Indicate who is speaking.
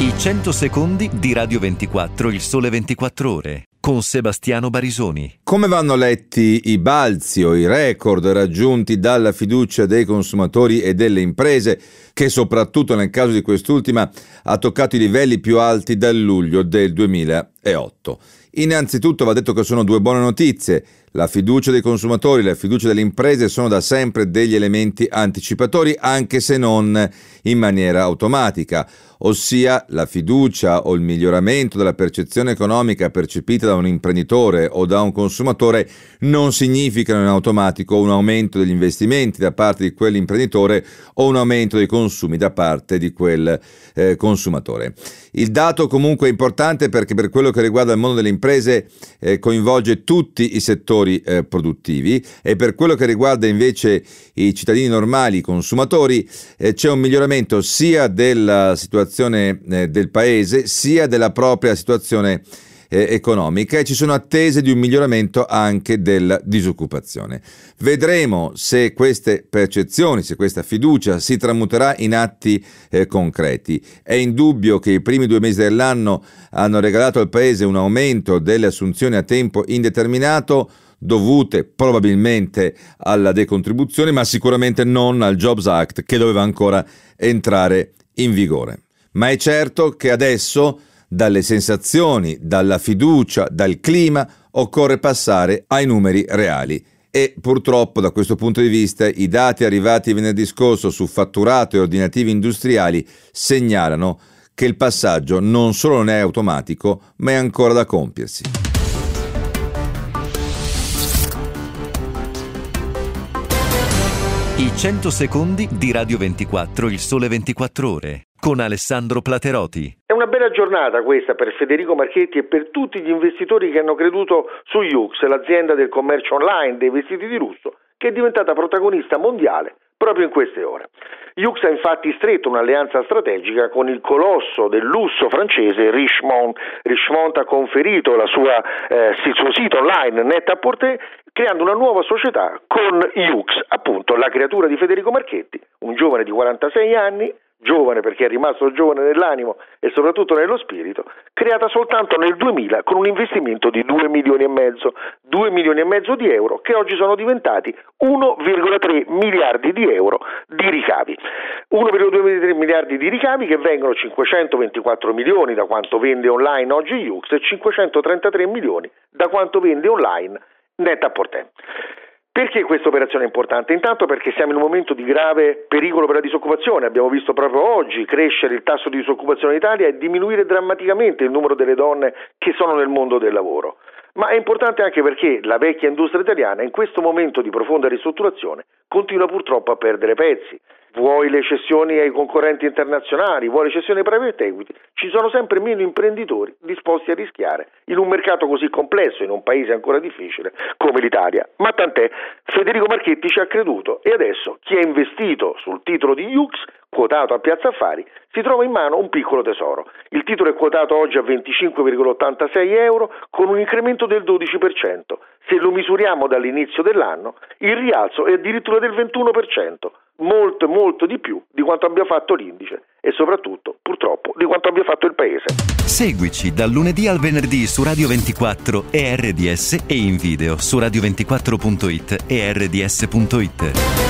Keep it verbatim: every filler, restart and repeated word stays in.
Speaker 1: I cento secondi di Radio ventiquattro, il Sole ventiquattro Ore, con Sebastiano Barisoni.
Speaker 2: Come vanno letti i balzi o i record raggiunti dalla fiducia dei consumatori e delle imprese, che soprattutto nel caso di quest'ultima ha toccato i livelli più alti dal luglio del duemilaotto? Innanzitutto va detto che sono due buone notizie. La fiducia dei consumatori e la fiducia delle imprese sono da sempre degli elementi anticipatori, anche se non in maniera automatica, ossia la fiducia o il miglioramento della percezione economica percepita da un imprenditore o da un consumatore non significano in automatico un aumento degli investimenti da parte di quell'imprenditore o un aumento dei consumi da parte di quel eh, consumatore. Il dato comunque è importante perché per quello che riguarda il mondo delle imprese eh, coinvolge tutti i settori Eh, produttivi, e per quello che riguarda invece i cittadini normali, i consumatori, eh, c'è un miglioramento sia della situazione eh, del paese sia della propria situazione eh, economica, e ci sono attese di un miglioramento anche della disoccupazione. Vedremo se queste percezioni, se questa fiducia si tramuterà in atti eh, concreti. È indubbio che i primi due mesi dell'anno hanno regalato al paese un aumento delle assunzioni a tempo indeterminato, dovute probabilmente alla decontribuzione, ma sicuramente non al Jobs Act, che doveva ancora entrare in vigore. Ma è certo che adesso, dalle sensazioni, dalla fiducia, dal clima, occorre passare ai numeri reali. E purtroppo, da questo punto di vista, i dati arrivati venerdì scorso su fatturato e ordinativi industriali segnalano che il passaggio non solo non è automatico, ma è ancora da compiersi.
Speaker 1: I cento secondi di Radio ventiquattro, il Sole ventiquattro Ore, con Alessandro Plateroti.
Speaker 3: È una bella giornata questa per Federico Marchetti e per tutti gli investitori che hanno creduto su Yoox, l'azienda del commercio online dei vestiti di lusso, che è diventata protagonista mondiale proprio in queste ore. Yoox ha infatti stretto un'alleanza strategica con il colosso del lusso francese Richemont. Richemont ha conferito la sua, eh, il suo sito online Net-a-Porter, creando una nuova società con Yoox, appunto la creatura di Federico Marchetti, un giovane di quarantasei anni, giovane perché è rimasto giovane nell'animo e soprattutto nello spirito, creata soltanto nel duemila con un investimento di due milioni e mezzo, due milioni e mezzo di euro che oggi sono diventati uno virgola tre miliardi di euro di ricavi. uno virgola tre miliardi di ricavi che vengono cinquecentoventiquattro milioni da quanto vende online oggi Yoox e cinquecentotrentatré milioni da quanto vende online Net-a-Porter. Perché questa operazione è importante? Intanto perché siamo in un momento di grave pericolo per la disoccupazione. Abbiamo visto proprio oggi crescere il tasso di disoccupazione in Italia e diminuire drammaticamente il numero delle donne che sono nel mondo del lavoro. Ma è importante anche perché la vecchia industria italiana in questo momento di profonda ristrutturazione continua purtroppo a perdere pezzi. Vuoi le cessioni ai concorrenti internazionali, vuoi le cessioni ai private equity, ci sono sempre meno imprenditori disposti a rischiare in un mercato così complesso, in un paese ancora difficile come l'Italia. Ma tant'è, Federico Marchetti ci ha creduto e adesso chi ha investito sul titolo di Yoox, quotato a Piazza Affari, si trova in mano un piccolo tesoro. Il titolo è quotato oggi a venticinque virgola ottantasei euro con un incremento del dodici per cento. Se lo misuriamo dall'inizio dell'anno, il rialzo è addirittura del ventuno per cento. Molto molto di più di quanto abbia fatto l'indice e soprattutto purtroppo di quanto abbia fatto il paese.
Speaker 1: Seguici dal lunedì al venerdì su Radio ventiquattro e R D S e in video su radio ventiquattro punto it e R D S punto it.